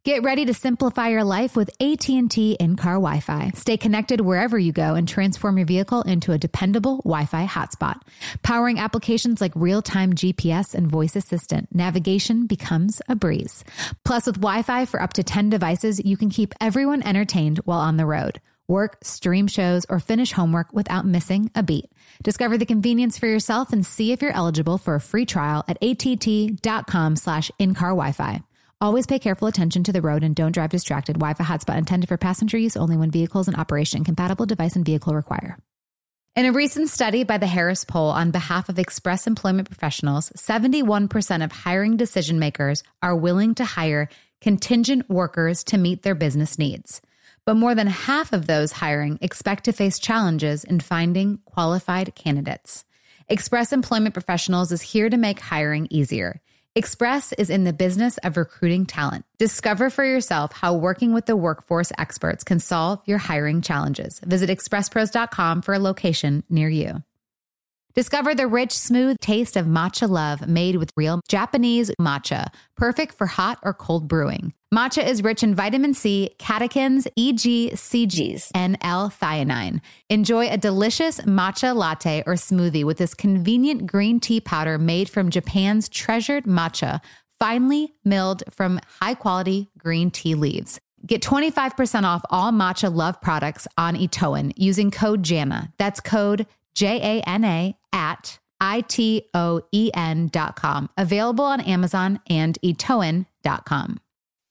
Get ready to simplify your life with AT&T in-car Wi-Fi. Stay connected wherever you go and transform your vehicle into a dependable Wi-Fi hotspot. Powering applications like real-time GPS and voice assistant, navigation becomes a breeze. Plus, with Wi-Fi for up to 10 devices, you can keep everyone entertained while on the road. Work, stream shows, or finish homework without missing a beat. Discover the convenience for yourself and see if you're eligible for a free trial at att.com/in-car Wi-Fi. Always pay careful attention to the road and don't drive distracted. Wi-Fi hotspot intended for passenger use only when vehicles in operation. Compatible device and vehicle require. In a recent study by the Harris Poll on behalf of Express Employment Professionals, 71% of hiring decision makers are willing to hire contingent workers to meet their business needs. But more than half of those hiring expect to face challenges in finding qualified candidates. Express Employment Professionals is here to make hiring easier. Express is in the business of recruiting talent. Discover for yourself how working with the workforce experts can solve your hiring challenges. Visit expresspros.com for a location near you. Discover the rich, smooth taste of matcha love made with real Japanese matcha, perfect for hot or cold brewing. Matcha is rich in vitamin C, catechins, EGCGs, and L-theanine. Enjoy a delicious matcha latte or smoothie with this convenient green tea powder made from Japan's treasured matcha, finely milled from high-quality green tea leaves. Get 25% off all Matcha Love products on Itoen using code JANA. That's code JANA at itoen.com. Available on Amazon and itoen.com.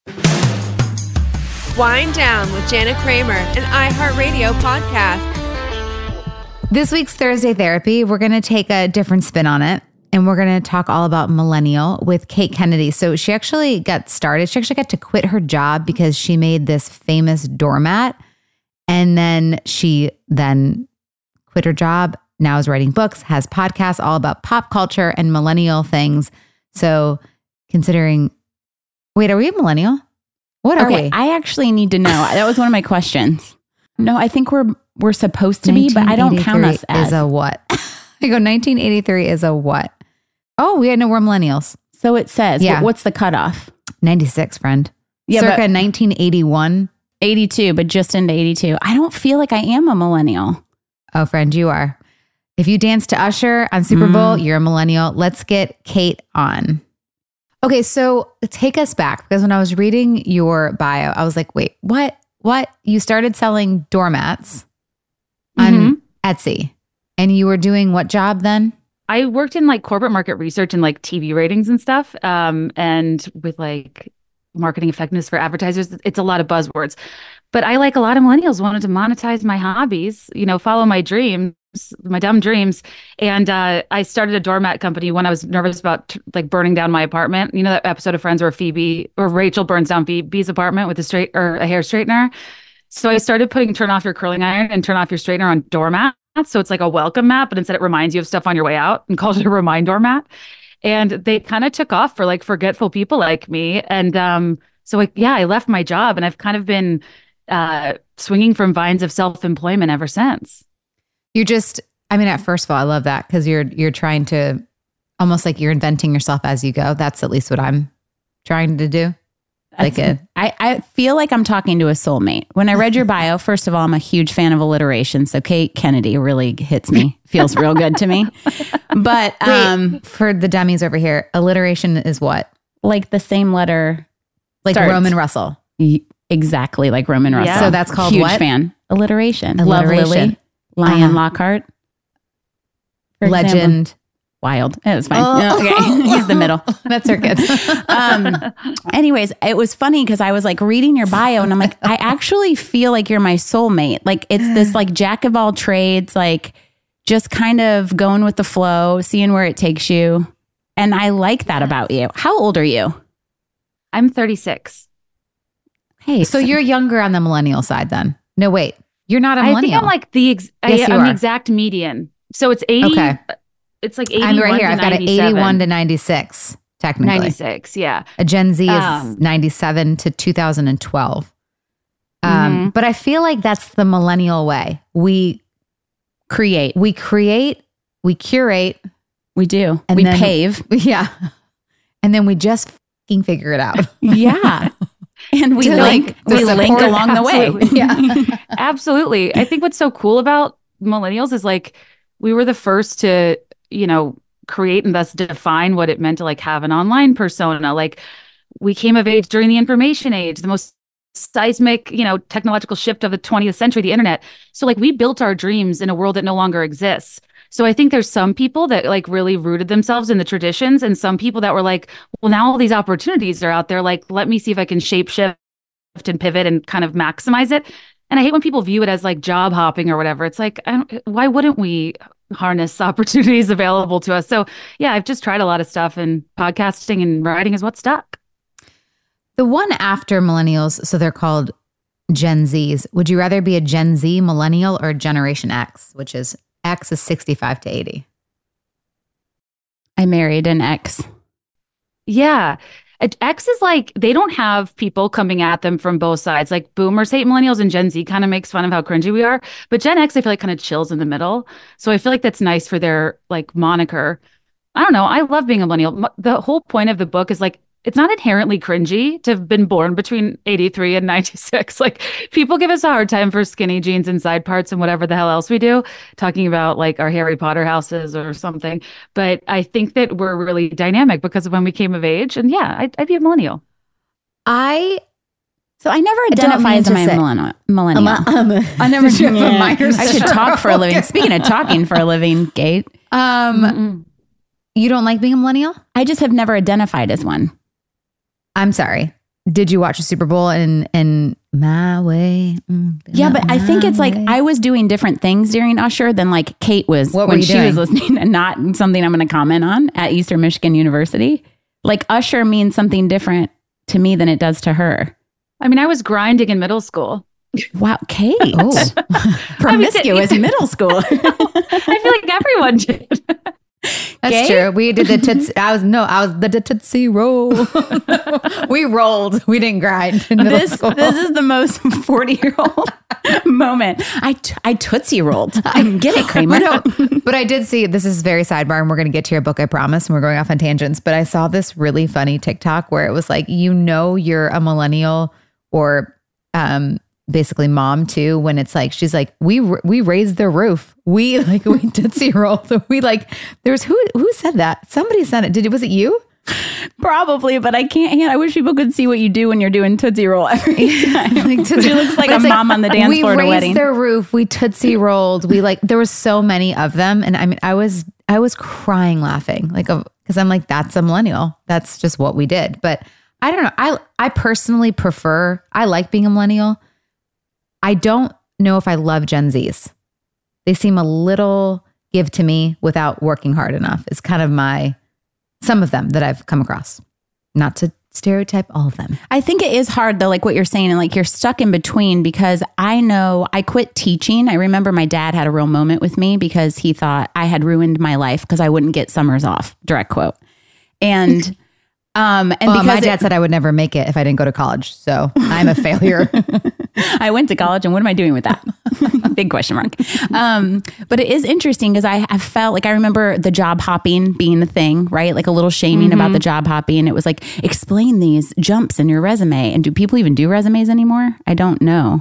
Wind Down with Jana Kramer, an iHeartRadio podcast. This week's Thursday Therapy, we're going to take a different spin on it, and we're going to talk all about millennial with Kate Kennedy. So she actually got started. She actually got to quit her job because she made this famous doormat, and then she quit her job, now is writing books, has podcasts all about pop culture and millennial things. So considering, wait, are we a millennial? What are we? I actually need to know. That was one of my questions. No, I think we're supposed to be, but I don't count us as. Is a what? I go 1983 is a what? Oh, we're millennials. So it says, what's the cutoff? 96, friend. Yeah, circa 1981. 82, but just into 82. I don't feel like I am a millennial. Oh, friend, you are. If you dance to Usher on Super Bowl, you're a millennial. Let's get Kate on. Okay, so take us back, because when I was reading your bio, I was like, wait, what? You started selling doormats on Etsy, and you were doing what job then? I worked in like corporate market research and like TV ratings and stuff, and with like marketing effectiveness for advertisers. It's a lot of buzzwords. But I, like a lot of millennials, wanted to monetize my hobbies, follow my dreams, my dumb dreams. And I started a doormat company when I was nervous about like burning down my apartment. You know that episode of Friends where Rachel burns down Phoebe's apartment with a hair straightener. So I started putting turn off your curling iron and turn off your straightener on doormats. So it's like a welcome mat, but instead it reminds you of stuff on your way out, and calls it a remind doormat. And they kind of took off for like forgetful people like me. And I left my job, and I've kind of been swinging from vines of self-employment ever since. First of all, I love that, because you're trying to, almost like you're inventing yourself as you go. That's at least what I'm trying to do. I feel like I'm talking to a soulmate. When I read your bio, first of all, I'm a huge fan of alliteration. So Kate Kennedy really hits me, feels real good to me. But wait, for the dummies over here, alliteration is what? Like the same letter. Like starts. Roman Russell. Exactly, like Roman Russell. Yeah. So that's called huge what? Fan. Alliteration. Love Lily. Lion Lockhart. Legend. Example. Wild. It was fine. Oh. Okay. He's the middle. That's her kids. Anyways, it was funny because I was like reading your bio, and I'm like, I actually feel like you're my soulmate. Like it's this like jack of all trades, like just kind of going with the flow, seeing where it takes you. And I like that about you. How old are you? I'm 36. Hey, so you're younger on the millennial side then. No, wait. You're not a millennial. I think I'm like I'm the exact median. So it's 80. Okay. It's like 81 I'm right here. I've got an 81 to 96, technically. 96, yeah. A Gen Z is 97 to 2012. But I feel like that's the millennial way. We create, we curate, we do, and we pave. Yeah. And then we just fucking figure it out. Yeah. And we link along the way. Yeah, absolutely. I think what's so cool about millennials is like we were the first to, create and thus define what it meant to like have an online persona. Like we came of age during the information age, the most seismic, technological shift of the 20th century, the internet. So like we built our dreams in a world that no longer exists. So I think there's some people that like really rooted themselves in the traditions and some people that were like, well, now all these opportunities are out there. Like, let me see if I can shape shift and pivot and kind of maximize it. And I hate when people view it as like job hopping or whatever. It's like, why wouldn't we harness opportunities available to us? So yeah, I've just tried a lot of stuff, and podcasting and writing is what stuck. The one after millennials, so they're called Gen Zs. Would you rather be a Gen Z millennial or Generation X, which is X is 65 to 80? I married an X. Yeah. X is like, they don't have people coming at them from both sides. Like boomers hate millennials and Gen Z kind of makes fun of how cringy we are. But Gen X, I feel like kind of chills in the middle. So I feel like that's nice for their like moniker. I don't know. I love being a millennial. The whole point of the book is like, it's not inherently cringy to have been born between 83 and 96. Like people give us a hard time for skinny jeans and side parts and whatever the hell else we do, talking about like our Harry Potter houses or something. But I think that we're really dynamic because of when we came of age. And yeah, I'd be a millennial. I never identify as a millennial. I never I should talk for a living. Speaking of talking for a living, Kate. You don't like being a millennial? I just have never identified as one. I'm sorry. Did you watch the Super Bowl in my way? Yeah, but I think it's like I was doing different things during Usher than like Kate was when she was listening, and not something I'm going to comment on at Eastern Michigan University. Like Usher means something different to me than it does to her. I mean, I was grinding in middle school. Wow, Kate. Promiscuous middle school. I feel like everyone did. That's true. We did the Tootsie. I was the Tootsie Roll. We rolled. We didn't grind in middle school. This is the most 40-year-old moment. I Tootsie rolled. I get it, Kramer. But I did see, this is very sidebar, and we're going to get to your book, I promise, and we're going off on tangents. But I saw this really funny TikTok where it was like, you're a millennial or basically mom too, when it's like, she's like, we raised the roof. We Tootsie rolled. We like, there's who said that? Somebody said it. Was it you? Probably, but I can't. I wish people could see what you do when you're doing Tootsie Roll every time. She looks like a mom on the dance floor at a wedding. We raised their roof. We Tootsie rolled. There was so many of them, and I mean, I was crying laughing, like, because I'm like, that's a millennial. That's just what we did. But I don't know. I personally prefer. I like being a millennial. I don't know if I love Gen Zs. They seem a little give to me without working hard enough. It's kind of some of them that I've come across. Not to stereotype all of them. I think it is hard though, like what you're saying, and like you're stuck in between, because I know I quit teaching. I remember my dad had a real moment with me because he thought I had ruined my life because I wouldn't get summers off, direct quote. And because my dad said I would never make it if I didn't go to college. So I'm a failure. I went to college, and what am I doing with that? Big question mark. But it is interesting because I felt like I remember the job hopping being the thing, right? Like a little shaming about the job hopping. It was like, explain these jumps in your resume. And do people even do resumes anymore? I don't know.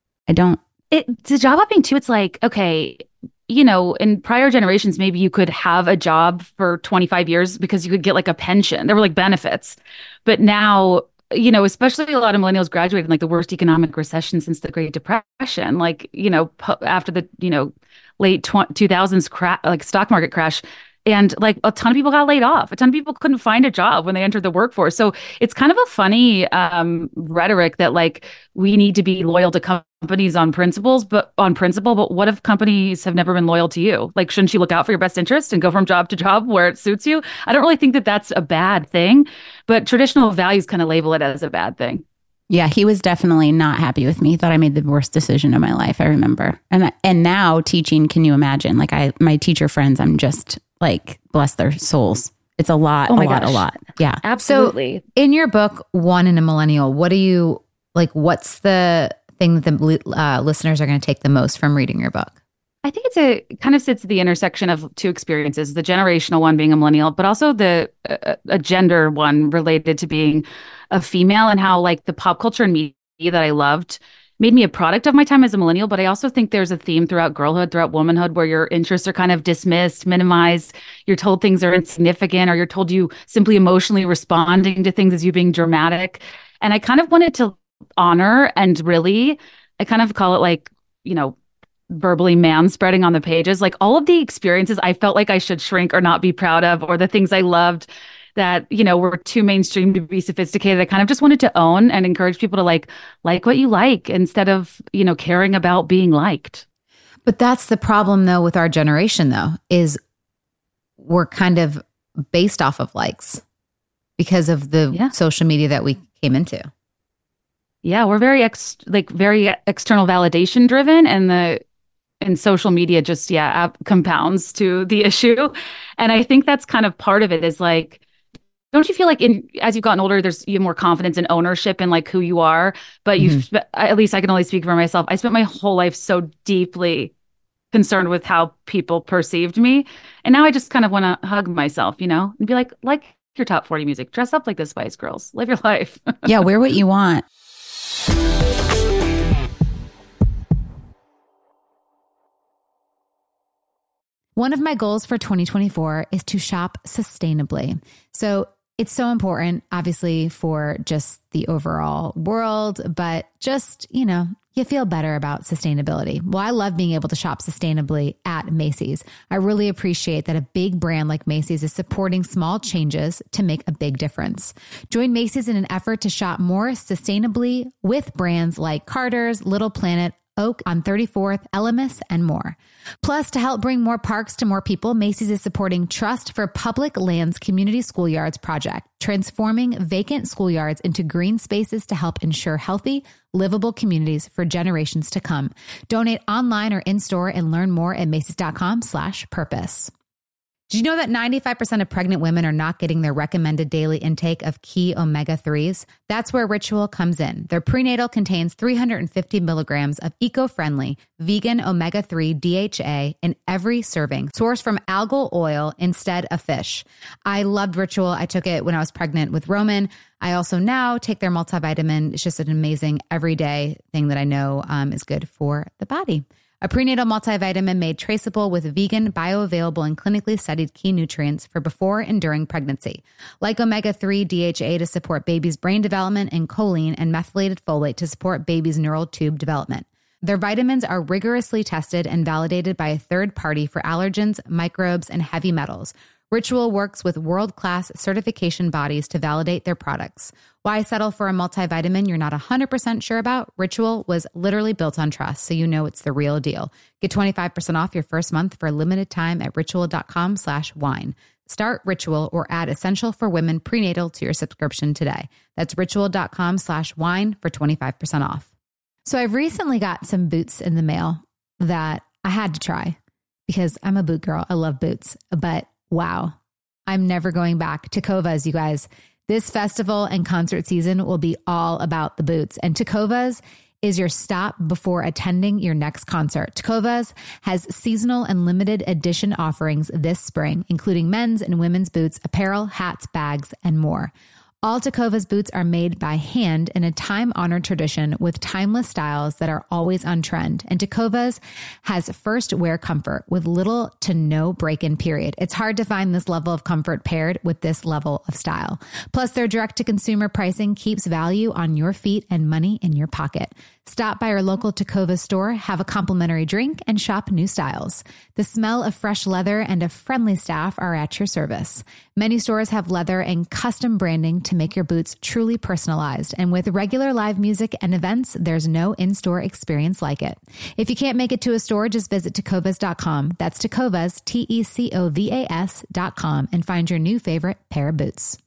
The job hopping too, it's like, okay, in prior generations, maybe you could have a job for 25 years because you could get like a pension. There were like benefits. But now, especially a lot of millennials graduated in like the worst economic recession since the Great Depression, like, after the, late 2000s like stock market crash. And like a ton of people got laid off. A ton of people couldn't find a job when they entered the workforce. So it's kind of a funny rhetoric that like we need to be loyal to companies on principle, but what if companies have never been loyal to you? Like, shouldn't you look out for your best interest and go from job to job where it suits you? I don't really think that that's a bad thing, but traditional values kind of label it as a bad thing. Yeah, he was definitely not happy with me. He thought I made the worst decision of my life, I remember. And now teaching, can you imagine? Like my teacher friends, I'm just like, bless their souls. It's a lot, a lot. Yeah. Absolutely. So in your book, One in a Millennial, what's the thing that the listeners are going to take the most from reading your book? I think it kind of sits at the intersection of two experiences, the generational one being a millennial, but also the a gender one related to being a female, and how like the pop culture and media that I loved made me a product of my time as a millennial. But I also think there's a theme throughout girlhood, throughout womanhood, where your interests are kind of dismissed, minimized. You're told things are insignificant, or you're told you simply emotionally responding to things as you being dramatic. And I kind of wanted to honor and really, I kind of call it like, verbally man spreading on the pages, like all of the experiences I felt like I should shrink or not be proud of, or the things I loved that, were too mainstream to be sophisticated. I kind of just wanted to own and encourage people to like what you like instead of, caring about being liked. But that's the problem though with our generation though, is we're kind of based off of likes because of the social media that we came into. Yeah, we're very very external validation driven, and social media just compounds to the issue. And I think that's kind of part of it is like, don't you feel like as you've gotten older, you have more confidence and ownership in like who you are, but at least I can only speak for myself. I spent my whole life so deeply concerned with how people perceived me. And now I just kind of want to hug myself, and be like your top 40 music, dress up like the Spice Girls, live your life. Yeah, wear what you want. One of my goals for 2024 is to shop sustainably. So it's so important, obviously, for just the overall world, but just, you feel better about sustainability. Well, I love being able to shop sustainably at Macy's. I really appreciate that a big brand like Macy's is supporting small changes to make a big difference. Join Macy's in an effort to shop more sustainably with brands like Carter's, Little Planet, Oak on 34th, Elemis, and more. Plus, to help bring more parks to more people, Macy's is supporting Trust for Public Lands Community Schoolyards project, transforming vacant schoolyards into green spaces to help ensure healthy, livable communities for generations to come. Donate online or in-store and learn more at Macy's.com/purpose. Did you know that 95% of pregnant women are not getting their recommended daily intake of key omega-3s? That's where Ritual comes in. Their prenatal contains 350 milligrams of eco-friendly vegan omega-3 DHA in every serving, sourced from algal oil instead of fish. I loved Ritual. I took it when I was pregnant with Roman. I also now take their multivitamin. It's just an amazing everyday thing that I know is good for the body. A prenatal multivitamin made traceable with vegan, bioavailable, and clinically studied key nutrients for before and during pregnancy, like omega-3 DHA to support baby's brain development and choline and methylated folate to support baby's neural tube development. Their vitamins are rigorously tested and validated by a third party for allergens, microbes, and heavy metals. Ritual works with world-class certification bodies to validate their products. Why settle for a multivitamin you're not 100% sure about? Ritual was literally built on trust, so you know it's the real deal. Get 25% off your first month for a limited time at ritual.com/wine. Start Ritual or add Essential for Women prenatal to your subscription today. That's ritual.com/wine for 25% off. So I've recently got some boots in the mail that I had to try because I'm a boot girl. I love boots, but wow, I'm never going back. Tecovas, you guys. This festival and concert season will be all about the boots. And Tecovas is your stop before attending your next concert. Tecovas has seasonal and limited edition offerings this spring, including men's and women's boots, apparel, hats, bags, and more. All Tecovas boots are made by hand in a time-honored tradition with timeless styles that are always on trend. And Tecovas has first wear comfort with little to no break-in period. It's hard to find this level of comfort paired with this level of style. Plus, their direct-to-consumer pricing keeps value on your feet and money in your pocket. Stop by your local Tecovas store, have a complimentary drink, and shop new styles. The smell of fresh leather and a friendly staff are at your service. Many stores have leather and custom branding to make your boots truly personalized. And with regular live music and events, there's no in-store experience like it. If you can't make it to a store, just visit Tecovas.com. That's Tecovas, Tecovas.com, and find your new favorite pair of boots.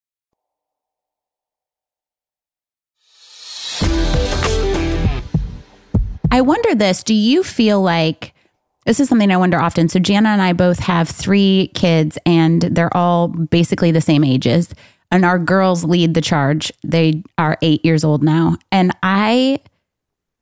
I wonder this, do you feel like, this is something I wonder often. So Jana and I both have 3 kids and they're all basically the same ages. And our girls lead the charge. They are 8 years old now. And I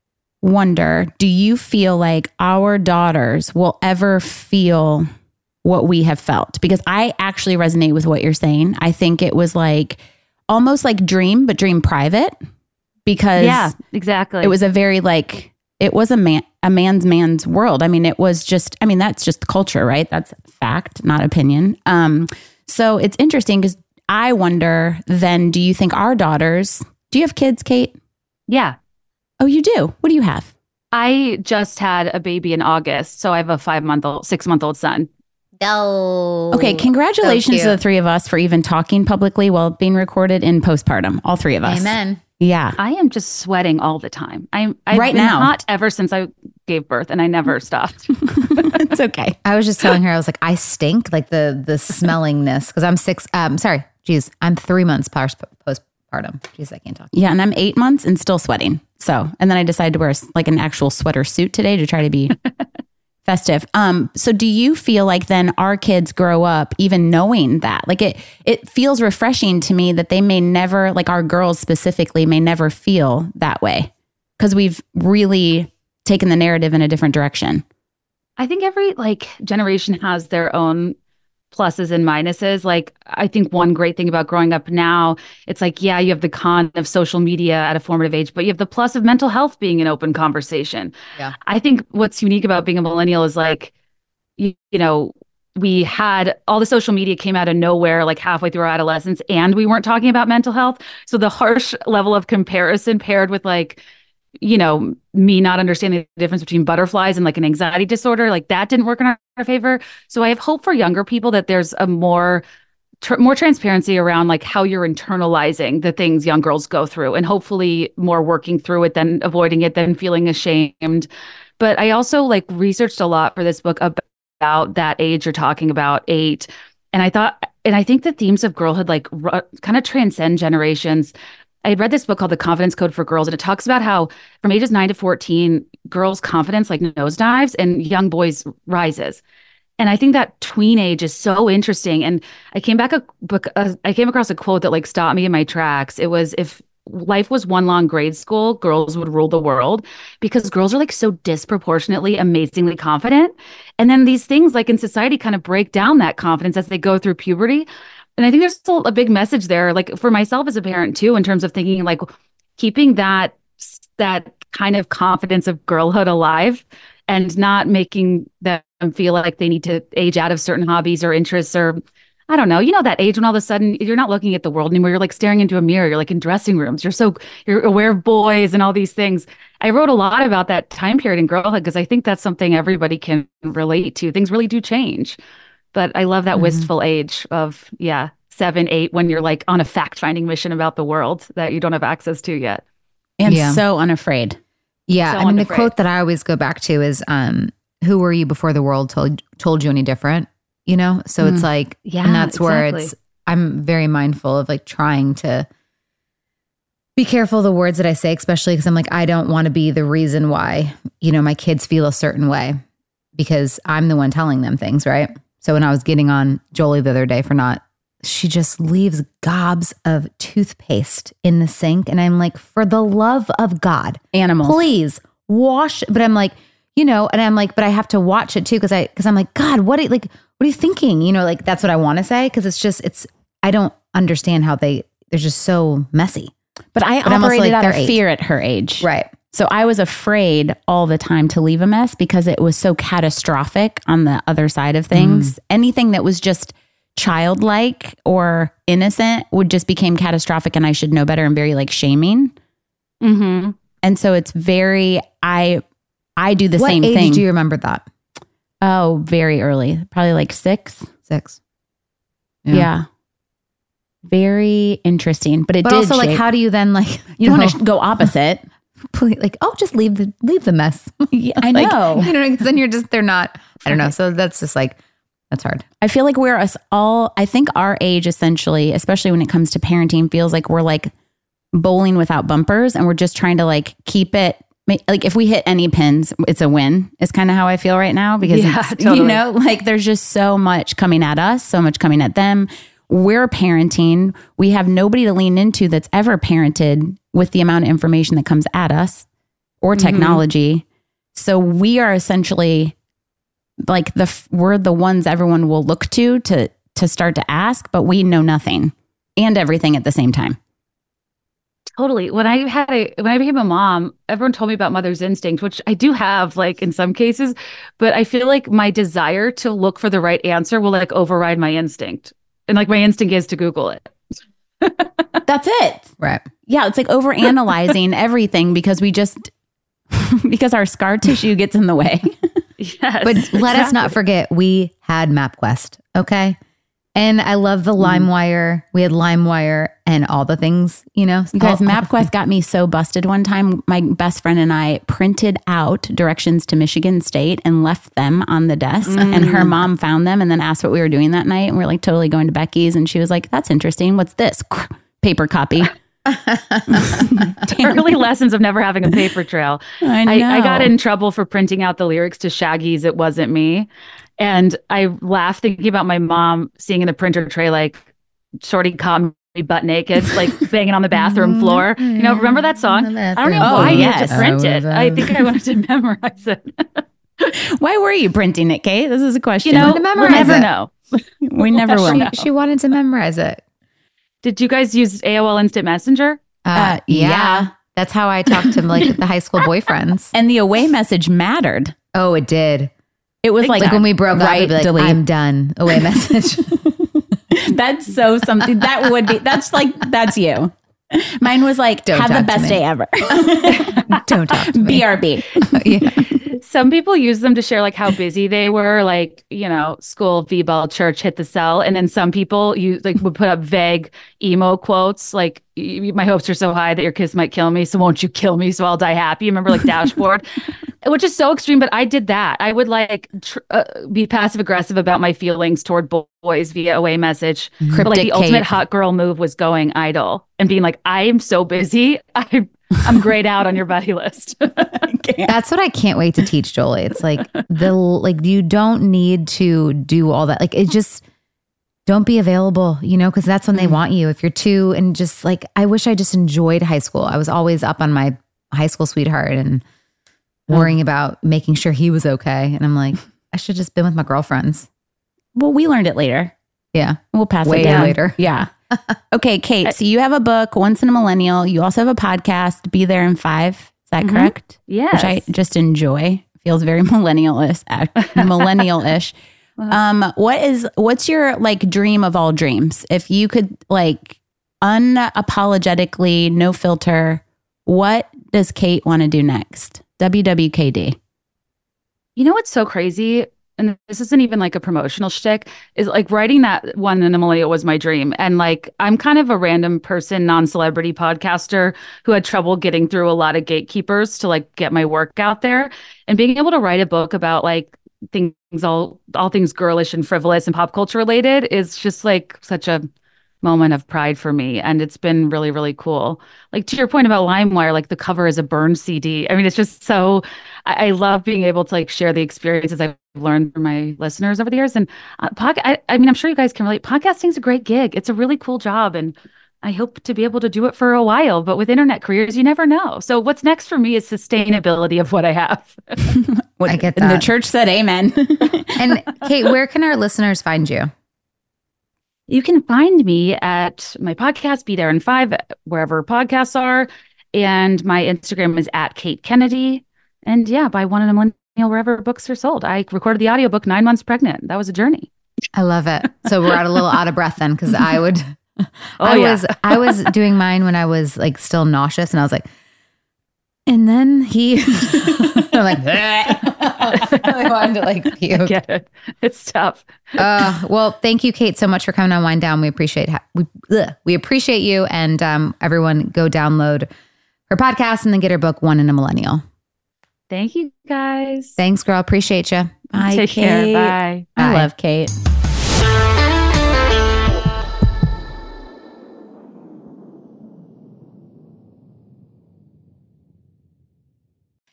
wonder, do you feel like our daughters will ever feel what we have felt? Because I actually resonate with what you're saying. I think it was like almost like Dream, but Dream private, because exactly. It was a very like, it was a man's world. I mean, it was just, I mean, that's just culture, right? That's fact, not opinion. So it's interesting because I wonder then, do you think our daughters, do you have kids, Kate? Yeah. Oh, you do? What do you have? I just had a baby in August. So I have a 6-month-old son. No. Okay, congratulations to the three of us for even talking publicly while being recorded in postpartum. All three of us. Amen. Yeah. I am just sweating all the time. I've right been now hot ever since I gave birth, and I never stopped. It's okay. I was just telling her, I was like, I stink, like the smellingness, because I'm 3 months postpartum. Jeez, I can't talk. Yeah, and I'm 8 months and still sweating. So, and then I decided to wear like an actual sweater suit today to try to be festive. So do you feel like then our kids grow up even knowing that? Like it feels refreshing to me that they may never, like our girls specifically, may never feel that way because we've really taken the narrative in a different direction. I think every generation has their own pluses and minuses. Like, I think one great thing about growing up now, it's like, yeah, you have the con of social media at a formative age, but you have the plus of mental health being an open conversation. Yeah. I think what's unique about being a millennial is like, you know, we had all the social media came out of nowhere, like halfway through our adolescence, and we weren't talking about mental health. So the harsh level of comparison paired with me not understanding the difference between butterflies and like an anxiety disorder, like that didn't work in our favor. So I have hope for younger people that there's a more transparency around like how you're internalizing the things young girls go through, and hopefully more working through it than avoiding it, than feeling ashamed. But I also researched a lot for this book about that age you're talking about, 8. And I think the themes of girlhood kind of transcend generations. I had read this book called The Confidence Code for Girls, and it talks about how from ages 9 to 14, girls' confidence nosedives and young boys rises. And I think that tween age is so interesting. And I came across a quote that stopped me in my tracks. It was, if life was one long grade school, girls would rule the world, because girls are so disproportionately, amazingly confident. And then these things in society kind of break down that confidence as they go through puberty. And I think there's still a big message there, for myself as a parent too, in terms of thinking keeping that kind of confidence of girlhood alive and not making them feel like they need to age out of certain hobbies or interests, or I don't know, that age when all of a sudden you're not looking at the world anymore. You're staring into a mirror. You're in dressing rooms. You're aware of boys and all these things. I wrote a lot about that time period in girlhood because I think that's something everybody can relate to. Things really do change. But I love that wistful age of, 7, 8, when you're on a fact-finding mission about the world that you don't have access to yet. And so unafraid. Yeah. So the quote that I always go back to is, who were you before the world told you any different? So it's and that's where I'm very mindful of trying to be careful of the words that I say, especially because I'm I don't want to be the reason why, my kids feel a certain way, because I'm the one telling them things, right? So when I was getting on Jolie the other day she just leaves gobs of toothpaste in the sink. And I'm for the love of God, animals, please wash. But I'm and I'm but I have to watch it too. Cause I'm God, what are you thinking? That's what I want to say. Cause I don't understand how they're just so messy. But I operated out of fear at her age. Right. So I was afraid all the time to leave a mess because it was so catastrophic on the other side of things. Anything that was just childlike or innocent would just become catastrophic, and I should know better, and very shaming. Mm-hmm. And so it's very, I do the same thing. What age do you remember that? Oh, very early. Probably 6. 6. Yeah. Very interesting. But did also how do you then you don't want to go opposite. Please, just leave the mess. Yeah, I know. Because then they're not, I don't know. So that's just that's hard. I feel we're us all, I think our age essentially, especially when it comes to parenting, feels we're bowling without bumpers, and we're just trying to keep it. If we hit any pins, it's a win. It's kind of how I feel right now, because totally. There's just so much coming at us, so much coming at them. We're parenting. We have nobody to lean into that's ever parented with the amount of information that comes at us, or technology. So we are essentially like we're the ones everyone will look to start to ask, but we know nothing and everything at the same time. Totally. When I became a mom, everyone told me about mother's instinct, which I do have like in some cases, but I feel like my desire to look for the right answer will like override my instinct. And like my instinct is to Google it. That's it. Right. Yeah. It's like overanalyzing everything because because our scar tissue gets in the way. Yes. But let us not forget, we had MapQuest. Okay. And I love the LimeWire. We had LimeWire and all the things, you know. You guys, MapQuest got me so busted one time. My best friend and I printed out directions to Michigan State and left them on the desk. And her mom found them and then asked what we were doing that night. And we were like totally going to Becky's. And she was like, that's interesting. What's this? Paper copy. Early lessons of never having a paper trail. I got in trouble for printing out the lyrics to Shaggy's It Wasn't Me. And I laughed thinking about my mom seeing in the printer tray, like, shorty caught me butt naked, like banging on the bathroom floor. You know, remember that song? I don't know why you had to print it. I think I wanted to memorize it. Why were you printing it, Kate? This is a question. You know, we'll never know. We never will. She wanted to memorize it. Did you guys use AOL Instant Messenger? Yeah. That's how I talked to like the high school boyfriends. And the away message mattered. Oh, it did. It was like when we broke up, it'd be like, delete. I'm done. Away message. That's so something. That's you. Mine was like, Don't have talk the to best me. day ever. Don't talk to me. BRB. Yeah. Some people use them to share like how busy they were, like, you know, school, V-ball, church, hit the cell. And then some people would put up vague emo quotes like, my hopes are so high that your kiss might kill me, so won't you kill me so I'll die happy. Remember, like Dashboard, which is so extreme. But I did that. I would like be passive aggressive about my feelings toward boys via away message. But like the ultimate hot girl move was going idle and being like, I am so busy. I'm grayed out on your buddy list. That's what I can't wait to teach Jolie. It's like you don't need to do all that. Like, it just don't be available, you know, because that's when they want you. If you're too, and just like, I wish I just enjoyed high school. I was always up on my high school sweetheart and worrying about making sure he was okay. And I'm like, I should just been with my girlfriends. Well, we learned it later. Yeah. We'll pass Way it down later. Yeah. Okay, Kate. So you have a book, Once in a Millennial. You also have a podcast, Be There in 5. Is that correct? Yes. Which I just enjoy. Feels very millennial-ish. What's your like dream of all dreams? If you could like unapologetically, no filter, what does Kate want to do next? WWKD. You know what's so crazy? And this isn't even like a promotional shtick, is like writing that One in a Millennial was my dream. And like, I'm kind of a random person, non-celebrity podcaster who had trouble getting through a lot of gatekeepers to like get my work out there. And being able to write a book about like things, all things girlish and frivolous and pop culture related is just like such a moment of pride for me. And it's been really, really cool. Like to your point about LimeWire, like the cover is a burned CD. I mean, it's just so, I love being able to like share the experiences I've learned from my listeners over the years. And I mean, I'm sure you guys can relate. Podcasting is a great gig. It's a really cool job. And I hope to be able to do it for a while, but with internet careers, you never know. So what's next for me is sustainability of what I have. I get that. The church said amen. And Kate, where can our listeners find you? You can find me at my podcast, Be There in 5, wherever podcasts are. And my Instagram is at Kate Kennedy. And yeah, buy One in a Millennial wherever books are sold. I recorded the audiobook 9 months pregnant. That was a journey. I love it. So we're a little out of breath then, because I would. Oh, I was doing mine when I was like still nauseous, and I was like, and then I'm like, I wanted to like puke. I get it. It's tough. Well, thank you, Kate, so much for coming on Wind Down. We appreciate we appreciate you, and everyone go download her podcast and then get her book, One in a Millennial. Thank you, guys. Thanks, girl. Appreciate you. Bye, Take Kate. care. Bye. I love Kate.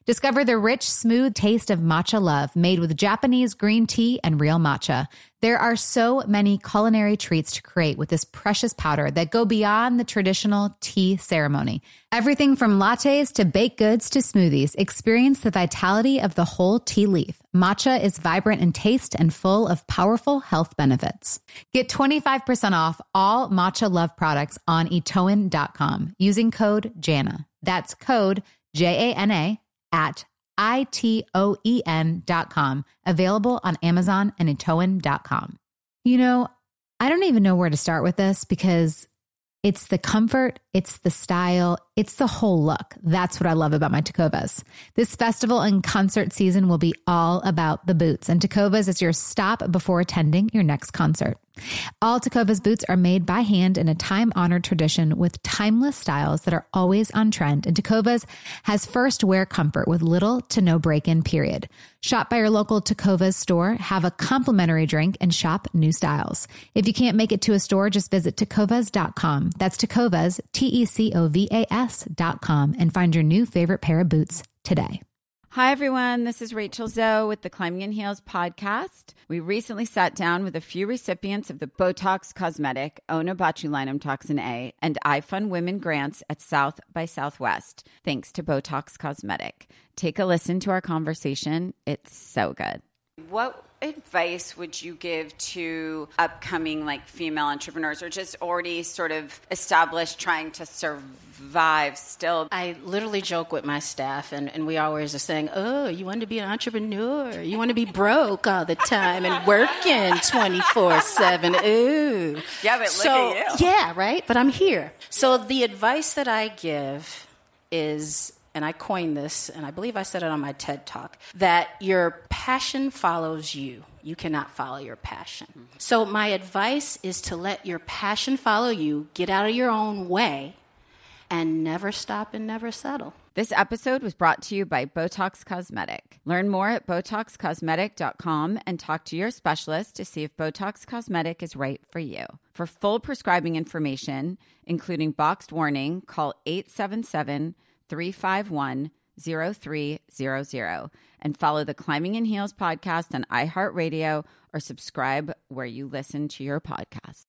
Discover the rich, smooth taste of matcha love made with Japanese green tea and real matcha. There are so many culinary treats to create with this precious powder that go beyond the traditional tea ceremony. Everything from lattes to baked goods to smoothies, experience the vitality of the whole tea leaf. Matcha is vibrant in taste and full of powerful health benefits. Get 25% off all Matcha Love products on itoen.com using code JANA. That's code JANA at itoen.com. Available on Amazon and itoen.com. You know, I don't even know where to start with this because it's the comfort, it's the style, it's the whole look. That's what I love about my Tecovas. This festival and concert season will be all about the boots, and Tecovas is your stop before attending your next concert. All Tecovas boots are made by hand in a time-honored tradition with timeless styles that are always on trend, and Tecovas has first wear comfort with little to no break-in period. Shop by your local Tecovas store, have a complimentary drink, and shop new styles. If you can't make it to a store, just visit tecovas.com. That's Tecovas, TECOVAS.com, and find your new favorite pair of boots today. Hi, everyone. This is Rachel Zoe with the Climbing in Heels podcast. We recently sat down with a few recipients of the Botox Cosmetic, Onabotulinum Toxin A, and iFund Women grants at South by Southwest, thanks to Botox Cosmetic. Take a listen to our conversation. It's so good. What advice would you give to upcoming female entrepreneurs or just already sort of established trying to survive still? I literally joke with my staff and we always are saying, oh, you want to be an entrepreneur? You want to be broke all the time and working 24/7. Ooh. Yeah, but look at you. Yeah, right? But I'm here. So the advice that I give is, and I coined this, and I believe I said it on my TED Talk, that your passion follows you. You cannot follow your passion. Mm-hmm. So my advice is to let your passion follow you, get out of your own way, and never stop and never settle. This episode was brought to you by Botox Cosmetic. Learn more at BotoxCosmetic.com and talk to your specialist to see if Botox Cosmetic is right for you. For full prescribing information, including boxed warning, call 877-351-0300 and follow the Climbing in Heels podcast on iHeartRadio or subscribe where you listen to your podcast.